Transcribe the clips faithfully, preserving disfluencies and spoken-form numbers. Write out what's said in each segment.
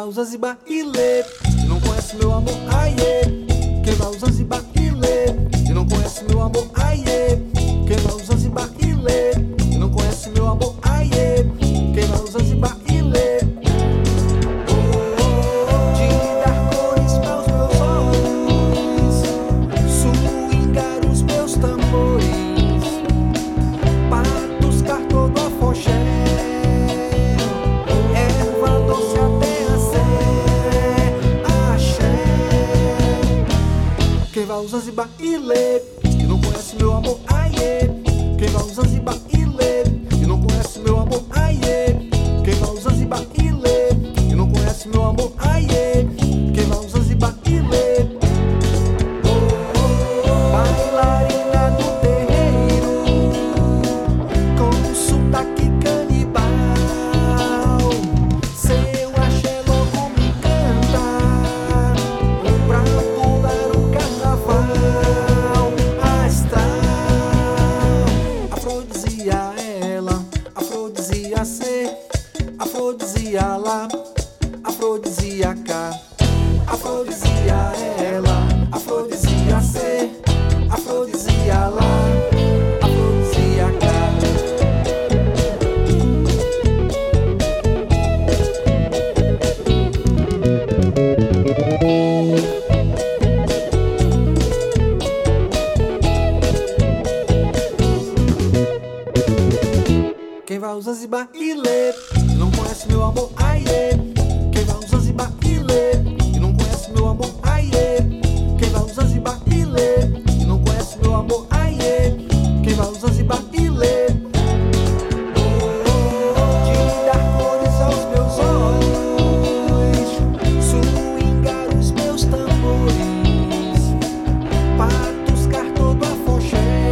vai o Zanzibar e lê, e não conhece meu amor, aiê. Quem vai o Zanzibar e lê, e não conhece meu amor, aiê. Quem vai o Zanzibar e lê, e não conhece meu amor, aiê. Quem vai o Zanzibar e lê. De dar cores aos meus olhos, swingar os meus tambores, patos, todo afoxé, erva doce até a sé, axé. Quem vai o Zanzibar e lê, e não conhece meu amor, aiê. Quem vai o Zanzibar e lê, e não conhece meu amor, aiê. Quem vai o Zanzibar e lê, e não conhece meu amor, aiê. Quem vai o Zanzibar e lê. Bailarina do terreiro, com sotaque canibal, seu axé logo me encanta, pra pular o carnaval astral. Afrodisia ela, afrodisia ser, afrodisia lá, afrodisia cá. Afrodisia ela, afrodisia ser, afrodisia lá, afrodisia cá. Quem vai o Zanzibar e lê, e não conhece meu amor, aiê. Quem vai o Zanzibar e lê, e não conhece meu amor, aiê. Quem vai o Zanzibar e lê, e não conhece meu amor, aiê. Quem vai o Zanzibar e lê. De dar cores aos meus olhos, swingar os meus tambores, patos, todo afoxé,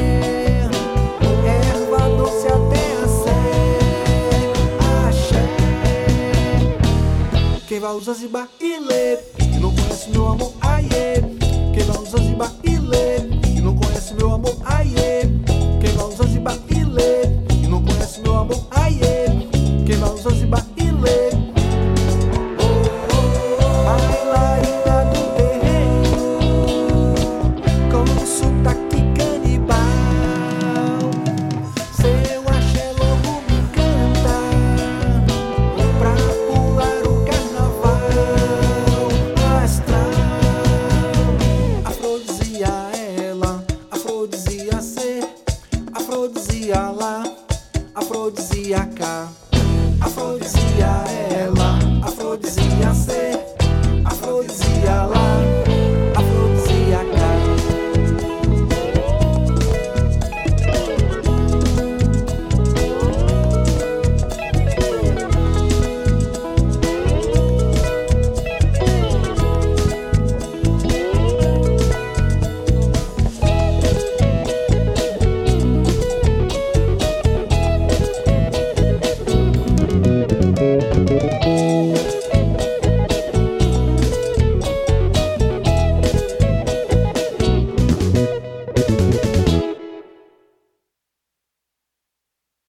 erva doce até a sé, axé. Quem vai o Zanzibar e lê, e não conhece meu amor, aiê. Quem vai o Zanzibar e lê, e não conhece meu amor, aiê. Quem vai o Zanzibar e lê, e não conhece meu amor, aiê. Quem vai o Zanzibar e lê. Bailarina do terreiro, com sotaque canibal, seu axé logo me encanta, pra pular o carnaval astral. Afrodisia ela, afrodisia ser, afrodisia lá, afrodisia cá. Afrodisia ela, afrodisia ser,